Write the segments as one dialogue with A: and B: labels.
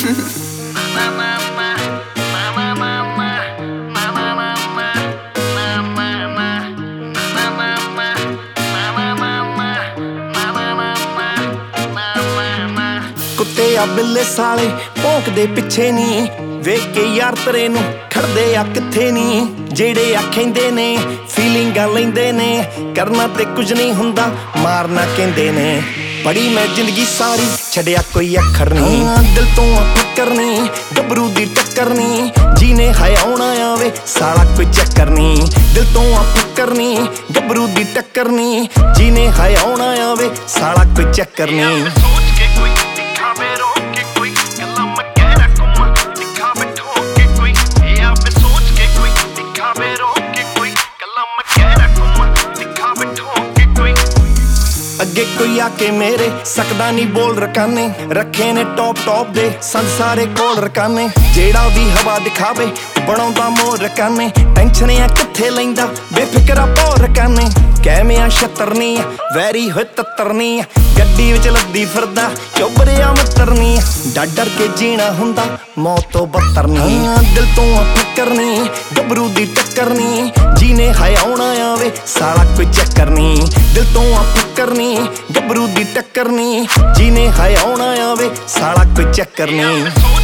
A: ਕੁੱਤੇ ਆ ਬਿੱਲੇ ਸਾਲੇ ਭੌਂਕਦੇ ਪਿੱਛੇ ਨੀ, ਵੇਖ ਕੇ ਯਾਰ ਤੇਰੇ ਨੂੰ ਖੜਦੇ ਆ ਕਿੱਥੇ ਨੀ। ਜਿਹੜੇ ਆਖੇਂਦੇ ਨੇ ਫੀਲਿੰਗਾਂ ਲੈਂਦੇ ਨੇ, ਕਰਨਾ ਤੇ ਕੁਝ ਨਹੀਂ ਹੁੰਦਾ ਮਾਰਨਾ ਕਹਿੰਦੇ ਨੇ। ਪੜੀ ਮੈਂ ਜ਼ਿੰਦਗੀ ਸਾਰੀ ਛੱਡਿਆ ਕੋਈ ਅੱਖਰ ਨੀ, ਦਿਲ ਤੋਂ ਫਿਕਰ ਨੀ ਗੱਭਰੂ ਦੀ ਟੱਕਰ ਨੀ। ਜੀਨੇ ਆਉਣਾ ਆਵੇ ਸਾਲਾ ਕੋਈ ਚੱਕਰ ਨੀ, ਦਿਲ ਤੋਂ ਫਿਕਰ ਨੀ ਗੱਭਰੂ ਦੀ ਟੱਕਰ ਨੀ। ਜੀਨੇ ਆਉਣਾ ਆਵੇ ਸਾਲਾ ਕੋਈ ਚੱਕਰ ਨੀ। ਅੱਗੇ ਕੋਈ ਆ ਕੇ ਮੇਰੇ ਸਕਦਾ ਨਹੀਂ ਬੋਲ ਰਕਾਨੇ, ਰੱਖੇ ਨੇ ਟੌਪ ਦੇ ਸੰਦ ਸਾਰੇ ਕੋਲ ਰਕਾਨੇ। ਜਿਹੜਾ ਵੀ ਹਵਾ ਦਿਖਾਵੇ ਬਣਾਉਂਦਾ ਮੋਰ ਰਕਾਨੇ, ਟੈਨਸ਼ਨ ਆ ਕਿੱਥੇ ਲੈਂਦਾ ਬੇਫਿਕਰਾ ਪੌਰ ਰਕਾਨੇ। ਕਹਿਮਿਆ ਛਤਰਨੀ ਵੈਰੀ ਹੋਏ ਤਤਰਨੀ, ਗੱਡੀ ਵਿੱਚ ਲੱਦੀ ਫਿਰਦਾ ਚੁੱਭਰਿਆ ਮਤਰਨੀ। ਡਰ ਡਰ ਕੇ ਜੀਣਾ ਹੁੰਦਾ ਮੌਤ ਤੋਂ ਬੱਤਰ ਨੀ, ਦਿਲ ਤੋਂ ਫਿਕਰ ਨੀ ਗੱਭਰੂ ਦੀ ਟੱਕਰ ਨੀ। ਜੀਨੇ ਆਉਣਾ ਆਵੇ ਸਾਲਾ ਕੋਈ ਚੱਕਰ ਨੀ, ਦਿਲ ਤੋਂ ਫਿਕਰ ਨੀ ਗੱਭਰੂ ਦੀ ਟੱਕਰ ਨੀ। ਜੀਨੇ ਆਉਣਾ ਆਵੇ ਸਾਲਾ ਕੋਈ ਚੱਕਰ ਨੀ।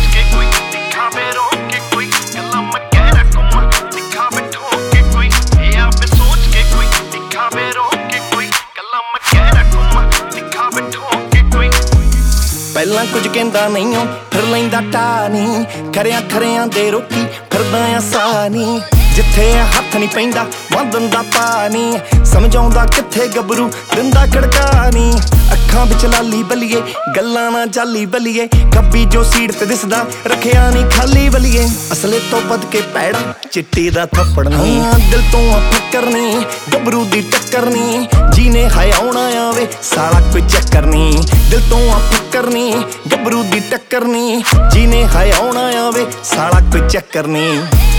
A: ਪਹਿਲਾਂ ਕੁਝ ਕਹਿੰਦਾ ਨਹੀਂ ਓ ਫਿਰ ਲੈਂਦਾ ਟਾ ਨੀ, ਖਰਿਆਂ ਦੇ ਰੋਕੀ ਫਿਰਦਾ ਆ ਸਾਹ ਨੀ। ਜਿੱਥੇ ਹੱਥ ਨਹੀਂ ਪੈਂਦਾ ਬੰਦਨ ਦਾ ਪਾਣੀ, ਸਮਝਾਉਂਦਾ ਕਿੱਥੇ ਗੱਭਰੂ ਦਿੰਦਾ ਖੜਕਾ ਨੀ। ਅੱਖਾਂ ਵਿੱਚ ਲਾਲੀ ਬਲੀਏ ਗੱਲਾਂ ਨਾ ਜਾਲੀ ਬਲੀਏ, ਖੱਬੀ ਜੋ ਸੀਟ ਤੇ ਦਿਸਦਾ ਰੱਖਿਆ ਨੀ ਖਾਲੀ ਬਲੀਏ। ਅਸਲੇ ਤੋਂ ਵੱਧ ਕੇ ਪੈੜਾ ਚਿੱਟੀ ਦਾ ਥੱਪੜ ਨੀ, ਦਿਲ ਤੋਂ ਫਿਕਰ ਨੀ ਗੱਭਰੂ ਦੀ ਟੱਕਰ ਨੀ। ਜੀਨੇ ਆਉਣਾ ਆਵੇ ਸਾਲਾ ਕੋਈ ਚੱਕਰ ਨੀ, ਦਿਲ ਤੋਂ ਫਿਕਰ ਨੀ ਗੱਭਰੂ ਦੀ ਟੱਕਰ ਨੀ। ਜੀਨੇ ਆਉਣਾ ਆਵੇ ਸਾਲਾ ਕੋਈ ਚੱਕਰ ਨੀ।